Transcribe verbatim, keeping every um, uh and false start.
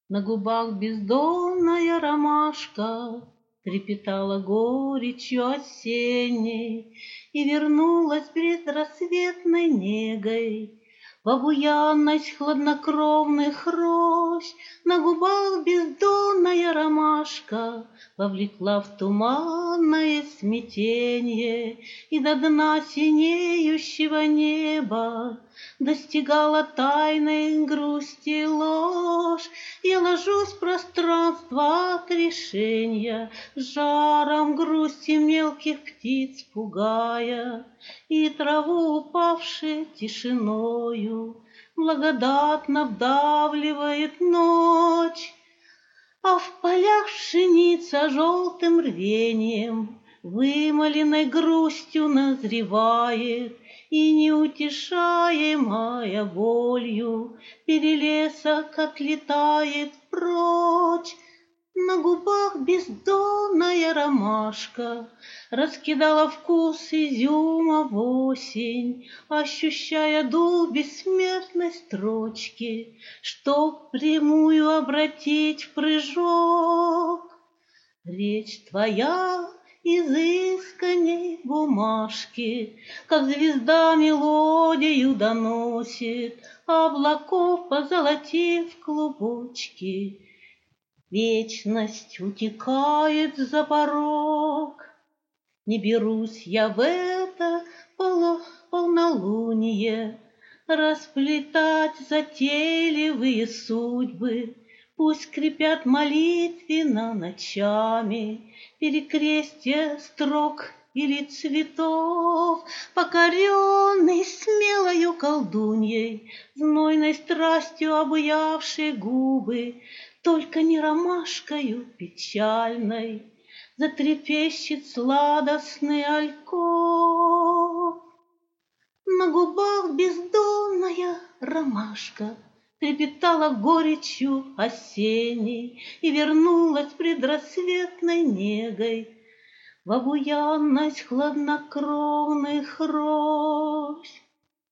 На губах бездонная ромашка трепетала горечью осенней И вернулась предрассветной негой В обуянность хладнокровных рощ. На губах бездонная ромашка Вовлекла в туманное смятенье, И до дна синеющего неба Достигала тайной грусти ложь. Я ложусь в пространство отрешения, Жаром грусти мелких птиц пугая, И траву упавшей тишиною Благодатно вдавливает ночь. А в полях пшеница желтым рвением Вымоленной грустью назревает, И, неутешаемая болью, Перелесок отлетает прочь. На губах бездонная ромашка Раскидала вкус изюма в осень, Ощущая дух бессмертной строчки, Чтоб прямую обратить в прыжок. Речь твоя изысканней бумажки, Как звезда мелодию доносит, Облаков позолотив клубочки. Вечность утекает за порог. Не берусь я в это поло полнолуние Расплетать затейливые судьбы. Пусть скрипят молитвенно ночами Перекрестья строк или цветов. Покоренный смелою колдуньей, Знойной страстью обуявшей губы, Только не ромашкою печальной Затрепещет сладостный альков. На губах бездонная ромашка Трепетала горечью осенней И вернулась предрассветной негой В обуянность хладнокровных рощ.